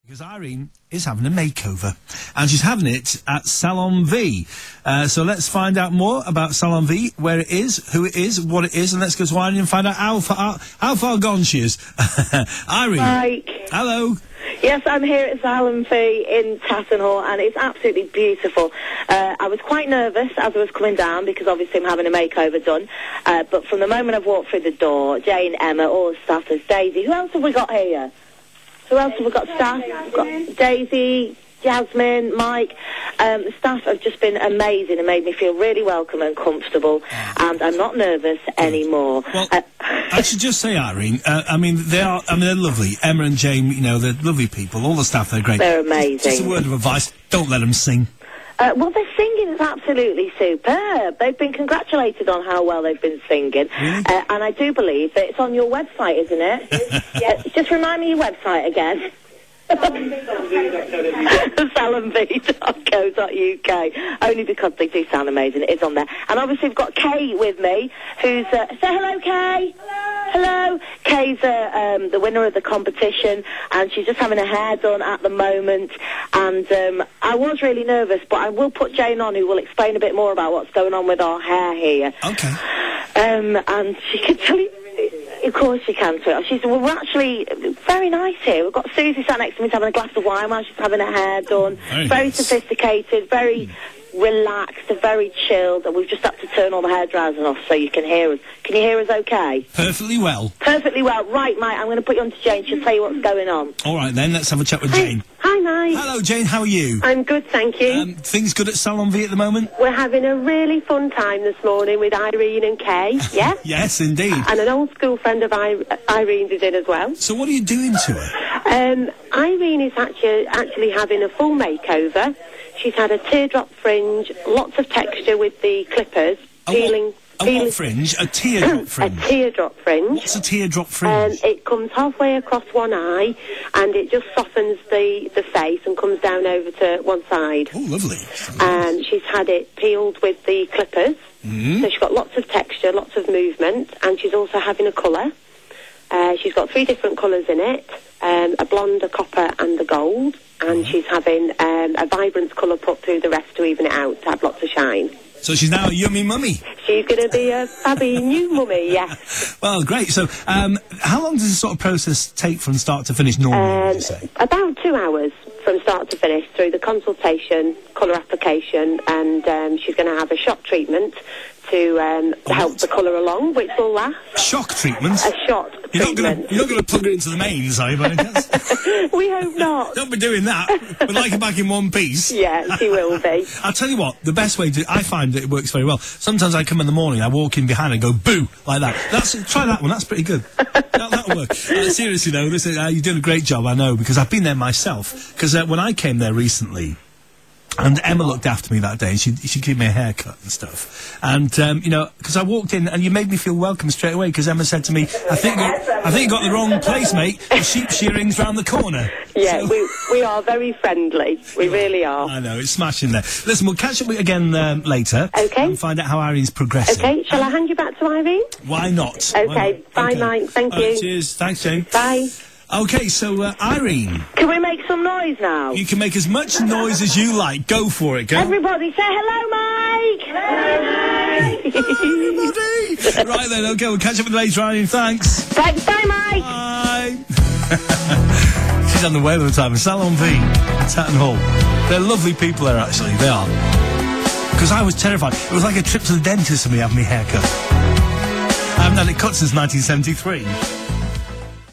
Because Irene is having a makeover, and she's having it at Salon V. So let's find out more about Salon V, where it is, who it is, what it is, and let's go to Irene and find out how far gone she is. Irene. Mike. Hello. Yes, I'm here at Salon V in Tattenhall, and it's absolutely beautiful. I was quite nervous as I was coming down, because obviously I'm having a makeover done. But from the moment I've walked through the door, Jane, Emma, all the staff, there's Daisy. Who else have we got here? Who else have we got? Staff? We've got Daisy, Jasmine, Mike. The staff have just been amazing and made me feel really welcome and comfortable, and I'm not nervous anymore. Well, I should just say, Irene, they're lovely. Emma and Jane, you know, they're lovely people. All the staff, they're great. They're amazing. Just a word of advice, don't let them sing. Well, their singing is absolutely superb. They've been congratulated on how well they've been singing. Really? And I do believe that it's on your website, isn't it? Yes. Just remind me your website again. salonv.co.uk. Only because they do sound amazing. It is on there. And obviously we've got Kay with me, who's... say hello, Kay. Hello. Kay's the winner of the competition, and she's just having her hair done at the moment. And I was really nervous, but I will put Jane on, who will explain a bit more about what's going on with our hair here. Okay. And she can tell you... Of course she can, sweetheart. We're actually very nice here. We've got Susie sat next to me having a glass of wine while she's having her hair done. Very sophisticated, very relaxed, very chilled, and we've just had to turn all the hairdryers off so you can hear us. Can you hear us okay? Perfectly well. Perfectly well. Right, Mike, I'm going to put you on to Jane. She'll tell you what's going on. All right, then, let's have a chat with Jane. Hi, Mike. Hello, Jane, how are you? I'm good, thank you. Things good at Salon V at the moment? We're having a really fun time this morning with Irene and Kay, yeah? Yes, indeed. And an old school friend of Irene's is in as well. So what are you doing to her? Irene is actually having a full makeover. She's had a teardrop fringe, lots of texture with the clippers, peeling... What fringe? A teardrop fringe? A teardrop fringe. What's a teardrop fringe? It comes halfway across one eye, and it just softens the face and comes down over to one side. Oh, lovely. And she's had it peeled with the clippers, so she's got lots of texture, lots of movement, and she's also having a colour. She's got 3 different colours in it, a blonde, a copper, and a gold, and she's having a vibrant colour put through the rest to even it out, to have lots of shine. So she's now a yummy mummy. She's going to be a fabby new mummy, yes. Well, great. So, how long does this sort of process take from start to finish normally, would you say? About 2 hours from start to finish, through the consultation, colour application, and she's going to have a shock treatment to help the colour along, which will last. Shock treatment? A shot treatment. You're not going to plug it into the mains, are you, by any chance? We hope not. Don't be doing that. We'd like it back in one piece. Yeah, she will be. I'll tell you what, the best way to... I find that it works very well. Sometimes I come in the morning, I walk in behind and go, boo, like that. Try that one, that's pretty good. That'll work. Seriously, though, listen, you're doing a great job, I know, because I've been there myself. Because when I came there recently... And Emma looked after me that day, and she gave me a haircut and stuff. And, you know, because I walked in, and you made me feel welcome straight away, because Emma said to me, I think you got the wrong place, mate. The sheep shearing's round the corner. Yeah, so, we are very friendly. We really are. I know, it's smashing there. Listen, we'll catch up again later. Okay. And find out how Irene's progressing. Okay, shall I hand you back to Irene? Why not? Okay, bye, Mike. Thank you. Cheers. Thanks, Jane. Bye. Okay, so, Irene. Can we make some noise now? You can make as much noise as you like. Go for it, girl. Everybody say hello, Mike! Hello, Mike! Right then, okay, we'll catch up with you later, Irene. Thanks. Thanks, bye, Mike! Bye. She's on the way all the time. Salon V, Tattenhall. They're lovely people there, actually. They are. Because I was terrified. It was like a trip to the dentist for me having my hair cut. I haven't had it cut since 1973.